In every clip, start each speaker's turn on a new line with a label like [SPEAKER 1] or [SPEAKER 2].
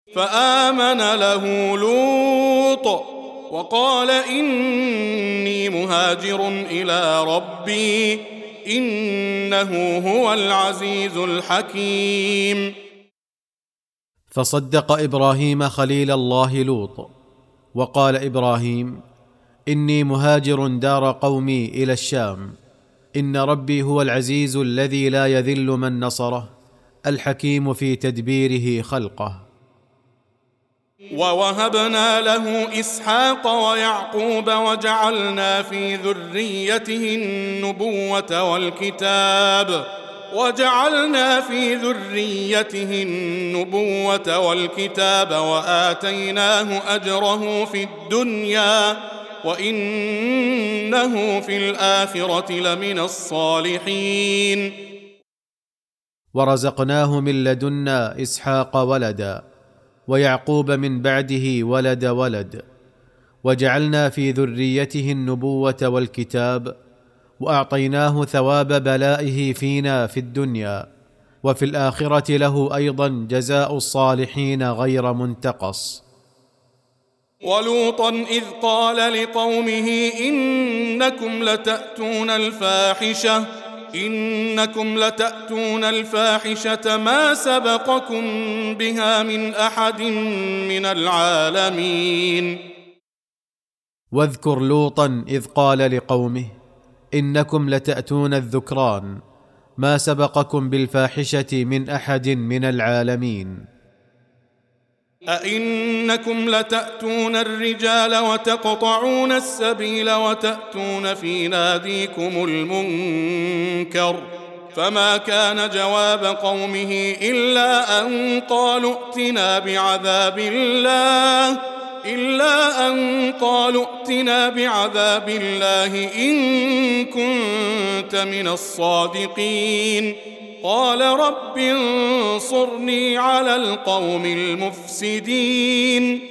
[SPEAKER 1] فآمن له لوط وقال إني مهاجر إلى ربي إنه هو العزيز الحكيم.
[SPEAKER 2] فصدق إبراهيم خليل الله لوط، وقال إبراهيم: إني مهاجر دار قومي إلى الشام، إن ربي هو العزيز الذي لا يذل من نصره، الحكيم في تدبيره خلقه.
[SPEAKER 1] ووهبنا له إسحاق ويعقوب وجعلنا في ذريته النبوة والكتاب وآتيناه أجره في الدنيا وإنه في الآخرة لمن الصالحين.
[SPEAKER 2] ورزقناه من لدنا إسحاق ولدا، ويعقوب من بعده ولد، وجعلنا في ذريته النبوة والكتاب، وأعطيناه ثواب بلائه فينا في الدنيا، وفي الآخرة له أيضا جزاء الصالحين غير منتقص.
[SPEAKER 1] ولوطا إذ قال لقومه إنكم لتأتون الفاحشة ما سبقكم بها من أحد من العالمين.
[SPEAKER 2] واذكر لوطا إذ قال لقومه إنكم لتأتون الذكران ما سبقكم بالفاحشة من أحد من العالمين.
[SPEAKER 1] أئنكم لتأتون الرجال وتقطعون السبيل وتأتون في ناديكم المنكر، فما كان جواب قومه إلا أن قالوا ائتنا بعذاب الله إن كنت من الصادقين. قال رب انصرني على القوم المفسدين.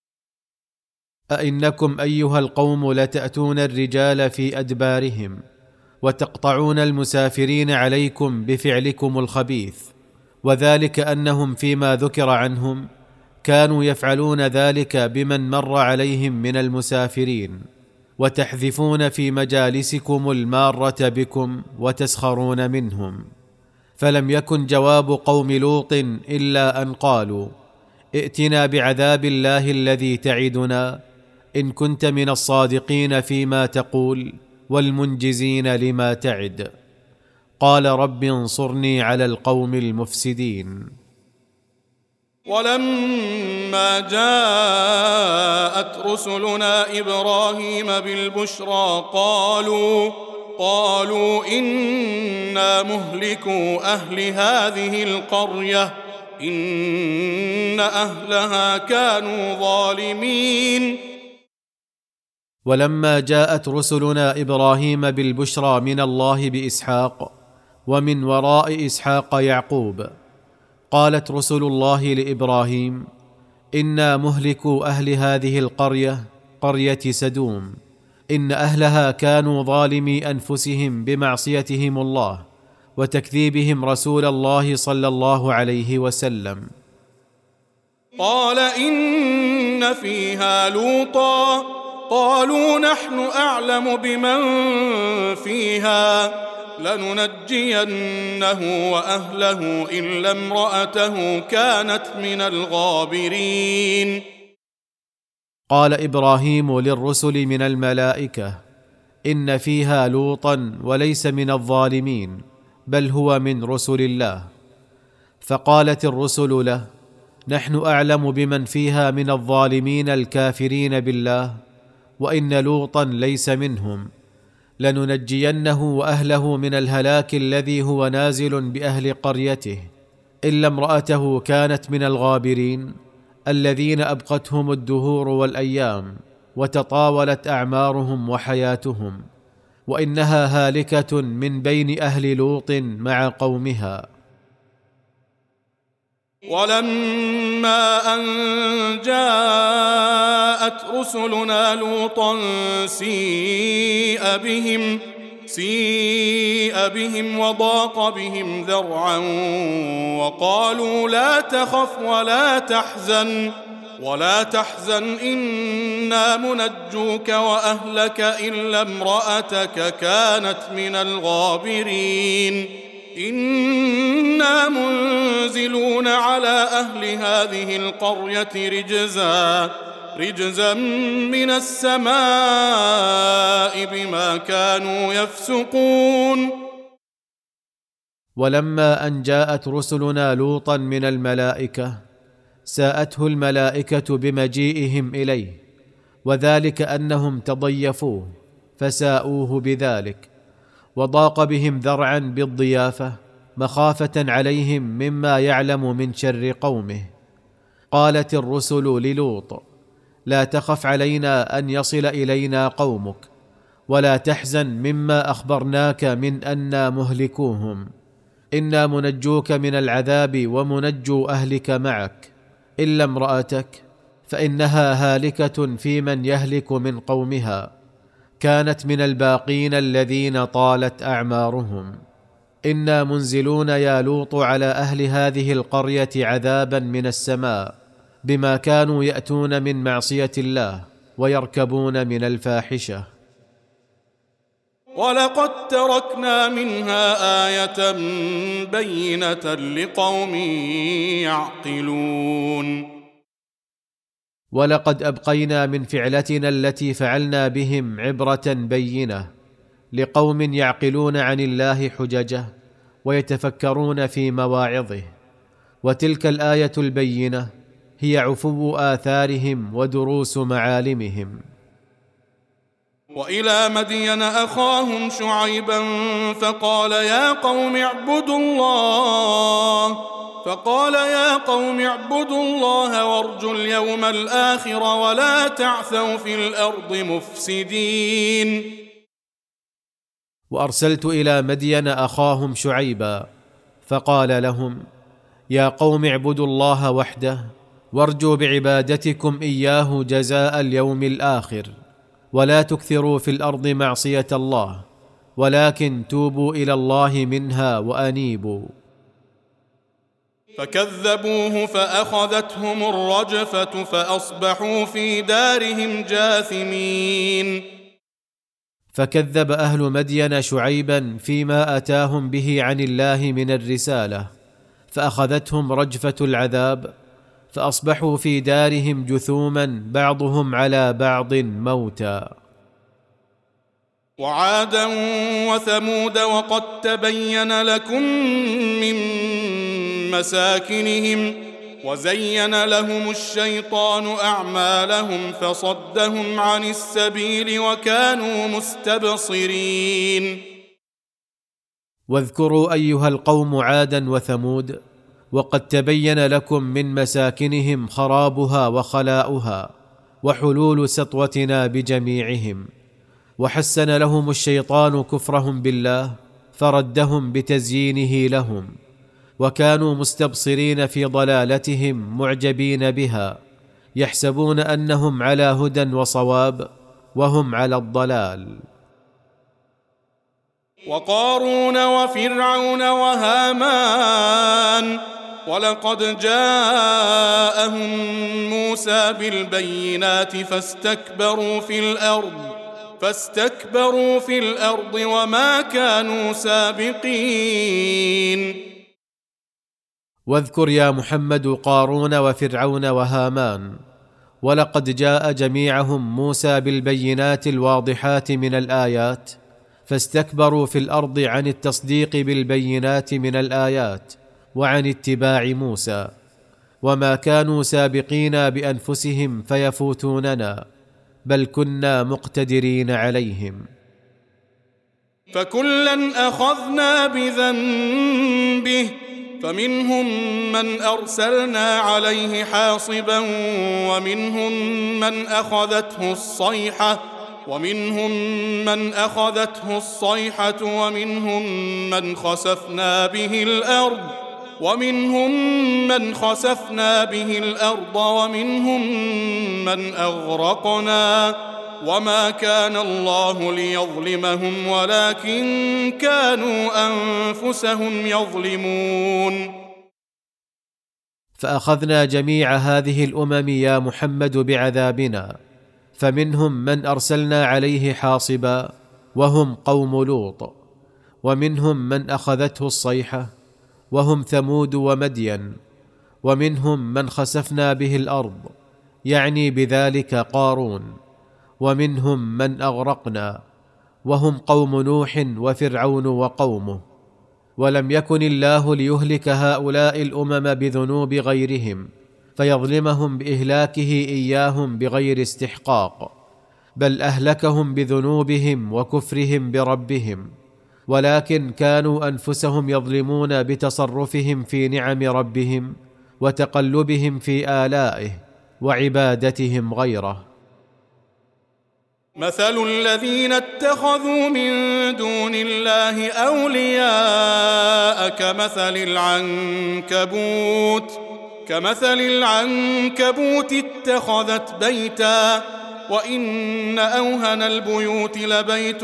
[SPEAKER 2] أئنكم أيها القوم لتأتون الرجال في أدبارهم وتقطعون المسافرين عليكم بفعلكم الخبيث، وذلك أنهم فيما ذكر عنهم كانوا يفعلون ذلك بمن مر عليهم من المسافرين، وتحذفون في مجالسكم المارة بكم وتسخرون منهم. فلم يكن جواب قوم لوط إلا أن قالوا ائتنا بعذاب الله الذي تعدنا إن كنت من الصادقين فيما تقول والمنجزين لما تعد. قال رب انصرني على القوم المفسدين.
[SPEAKER 1] ولما جاءت رسلنا إبراهيم بالبشرى قالوا إنا مهلكو أهل هذه القرية إن أهلها كانوا ظالمين.
[SPEAKER 2] ولما جاءت رسلنا إبراهيم بالبشرى من الله بإسحاق ومن وراء إسحاق يعقوب، قالت رسل الله لإبراهيم إنا مهلكو أهل هذه القرية، قرية سدوم، إن أهلها كانوا ظالمي أنفسهم بمعصيتهم الله وتكذيبهم رسول الله صلى الله عليه وسلم.
[SPEAKER 1] قال إن فيها لوطا قالوا نحن أعلم بمن فيها لننجينه وأهله إلا امرأته كانت من الغابرين.
[SPEAKER 2] قال إبراهيم للرسل من الملائكة إن فيها لوطا وليس من الظالمين بل هو من رسل الله. فقالت الرسل له نحن أعلم بمن فيها من الظالمين الكافرين بالله، وإن لوطا ليس منهم، لننجينه وأهله من الهلاك الذي هو نازل بأهل قريته إلا امرأته كانت من الغابرين الذين أبقتهم الدهور والأيام وتطاولت أعمارهم وحياتهم، وإنها هالكة من بين أهل لوط مع قومها.
[SPEAKER 1] ولما أن جاءت رسلنا لوطا سيء بهم وضاق بهم ذرعا وقالوا لا تخف ولا تحزن إنا منجوك وأهلك إلا امرأتك كانت من الغابرين إنا منزلون على أهل هذه القرية رجزا من السماء بما كانوا يفسقون.
[SPEAKER 2] ولما أن جاءت رسلنا لوطا من الملائكة ساءته الملائكة بمجيئهم إليه، وذلك أنهم تضيفوه فساءوه بذلك، وضاق بهم ذرعا بالضيافة مخافة عليهم مما يعلم من شر قومه. قالت الرسل للوط: لا تخف علينا أن يصل إلينا قومك، ولا تحزن مما أخبرناك من أننا مهلكوهم، إنا منجوك من العذاب ومنجو أهلك معك إلا امرأتك فإنها هالكة في من يهلك من قومها، كانت من الباقين الذين طالت أعمارهم. إنا منزلون يا لوط على أهل هذه القرية عذابا من السماء بما كانوا يأتون من معصية الله ويركبون من الفاحشة.
[SPEAKER 1] ولقد تركنا منها آية بينة لقوم يعقلون.
[SPEAKER 2] ولقد أبقينا من فعلتنا التي فعلنا بهم عبرة بينة لقوم يعقلون عن الله حججه ويتفكرون في مواعظه. وتلك الآية البينة هي عفو آثارهم ودروس معالمهم.
[SPEAKER 1] وإلى مدين أخاهم شعيبا فقال يا قوم اعبدوا الله وارجوا اليوم الآخر ولا تعثوا في الأرض مفسدين.
[SPEAKER 2] وأرسلت إلى مدين أخاهم شعيبا فقال لهم يا قوم اعبدوا الله وحده وارجوا بعبادتكم إياه جزاء اليوم الآخر، ولا تكثروا في الأرض معصية الله، ولكن توبوا إلى الله منها وأنيبوا.
[SPEAKER 1] فكذبوه فأخذتهم الرجفة فأصبحوا في دارهم جاثمين.
[SPEAKER 2] فكذب أهل مدين شعيبا فيما أتاهم به عن الله من الرسالة، فأخذتهم رجفة العذاب فأصبحوا في دارهم جثوما بعضهم على بعض موتى.
[SPEAKER 1] وعادا وثمود وقد تبين لكم من مساكنهم وزين لهم الشيطان أعمالهم فصدهم عن السبيل وكانوا مستبصرين.
[SPEAKER 2] واذكروا أيها القوم عادا وثمود وقد تبين لكم من مساكنهم خرابها وخلاؤها وحلول سطوتنا بجميعهم، وحسن لهم الشيطان كفرهم بالله فردهم بتزيينه لهم، وكانوا مستبصرين في ضلالتهم معجبين بها، يحسبون أنهم على هدى وصواب وهم على الضلال.
[SPEAKER 1] وقارون وفرعون وهامان ولقد جاءهم موسى بالبينات فاستكبروا في الأرض وما كانوا سابقين.
[SPEAKER 2] واذكر يا محمد قارون وفرعون وهامان، ولقد جاء جميعهم موسى بالبينات الواضحات من الآيات، فاستكبروا في الأرض عن التصديق بالبينات من الآيات وعن اتباع موسى، وما كانوا سابقين بأنفسهم فيفوتوننا، بل كنا مقتدرين عليهم.
[SPEAKER 1] فكلا أخذنا بذنبه فمنهم من أرسلنا عليه حاصبا ومنهم من أخذته الصيحة ومنهم من خسفنا به الأرض ومنهم من أغرقنا وما كان الله ليظلمهم ولكن كانوا أنفسهم يظلمون.
[SPEAKER 2] فأخذنا جميع هذه الأمم يا محمد بعذابنا، فمنهم من أرسلنا عليه حاصبا وهم قوم لوط، ومنهم من أخذته الصيحة وهم ثمود ومدين، ومنهم من خسفنا به الأرض يعني بذلك قارون، ومنهم من أغرقنا وهم قوم نوح وفرعون وقومه. ولم يكن الله ليهلك هؤلاء الأمم بذنوب غيرهم فيظلمهم بإهلاكه إياهم بغير استحقاق، بل أهلكهم بذنوبهم وكفرهم بربهم، ولكن كانوا أنفسهم يظلمون بتصرفهم في نعم ربهم وتقلبهم في آلائه وعبادتهم غيره.
[SPEAKER 1] مثل الذين اتخذوا من دون الله أولياء كمثل العنكبوت اتخذت بيتا، وإن أوهن البيوت لبيت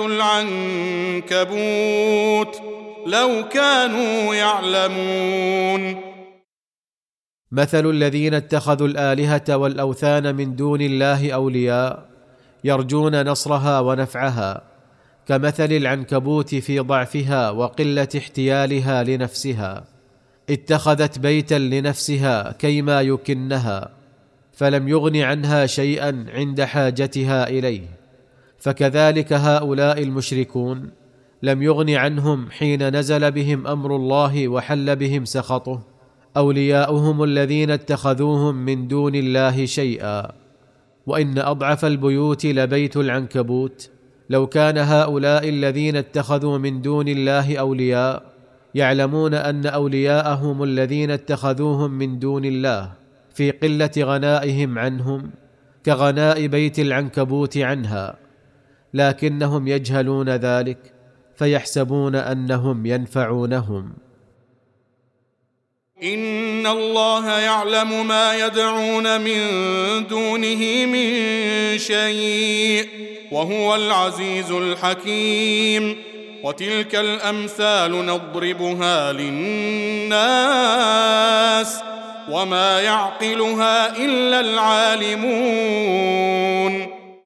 [SPEAKER 1] العنكبوت لو كانوا يعلمون.
[SPEAKER 2] مثل الذين اتخذوا الآلهة والأوثان من دون الله أولياء يرجون نصرها ونفعها، كمثل العنكبوت في ضعفها وقلة احتيالها لنفسها، اتخذت بيتا لنفسها كيما يكنها، فلم يغن عنها شيئا عند حاجتها إليه. فكذلك هؤلاء المشركون لم يغن عنهم حين نزل بهم أمر الله وحل بهم سخطه أولياؤهم الذين اتخذوهم من دون الله شيئا. وإن أضعف البيوت لبيت العنكبوت، لو كان هؤلاء الذين اتخذوا من دون الله أولياء يعلمون أن أولياءهم الذين اتخذوهم من دون الله في قلة غنائهم عنهم كغناء بيت العنكبوت عنها، لكنهم يجهلون ذلك فيحسبون أنهم ينفعونهم.
[SPEAKER 1] إن الله يعلم ما يدعون من دونه من شيء وهو العزيز الحكيم. وتلك الأمثال نضربها للناس وما يعقلها إلا العالمون.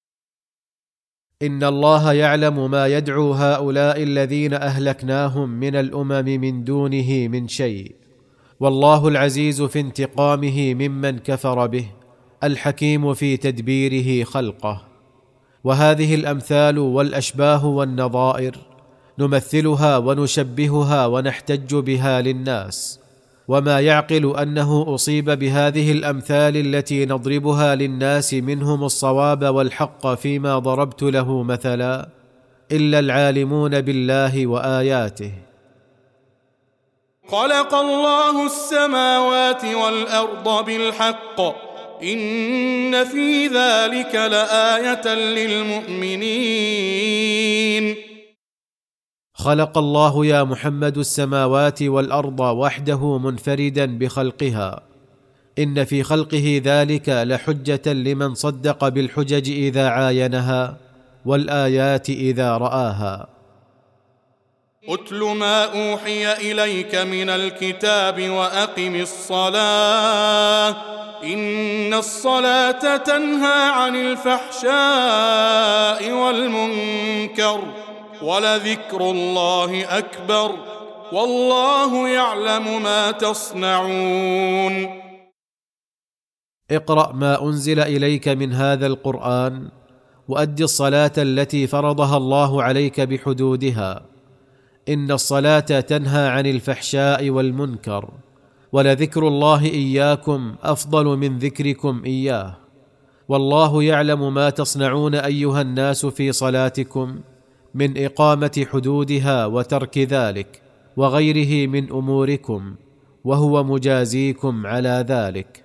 [SPEAKER 2] إن الله يعلم ما يدعو هؤلاء الذين أهلكناهم من الأمم من دونه من شيء، والله العزيز في انتقامه ممن كفر به، الحكيم في تدبيره خلقه. وهذه الأمثال والأشباه والنظائر نمثلها ونشبهها ونحتج بها للناس، وما يعقل أنه أصيب بهذه الأمثال التي نضربها للناس منهم الصواب والحق فيما ضربت له مثلا إلا العالمون بالله وآياته.
[SPEAKER 1] خلق الله السماوات والأرض بالحق إن في ذلك لآية للمؤمنين.
[SPEAKER 2] خلق الله يا محمد السماوات والأرض وحده منفردا بخلقها، إن في خلقه ذلك لحجة لمن صدق بالحجج إذا عاينها والآيات إذا رآها.
[SPEAKER 1] أتل ما أوحي إليك من الكتاب وأقم الصلاة إن الصلاة تنهى عن الفحشاء والمنكر ولذكر الله أكبر والله يعلم ما تصنعون.
[SPEAKER 2] اقرأ ما أنزل إليك من هذا القرآن وأد الصلاة التي فرضها الله عليك بحدودها، إن الصلاة تنهى عن الفحشاء والمنكر ولذكر الله إياكم أفضل من ذكركم إياه، والله يعلم ما تصنعون أيها الناس في صلاتكم من إقامة حدودها وترك ذلك وغيره من أموركم، وهو مجازيكم على ذلك.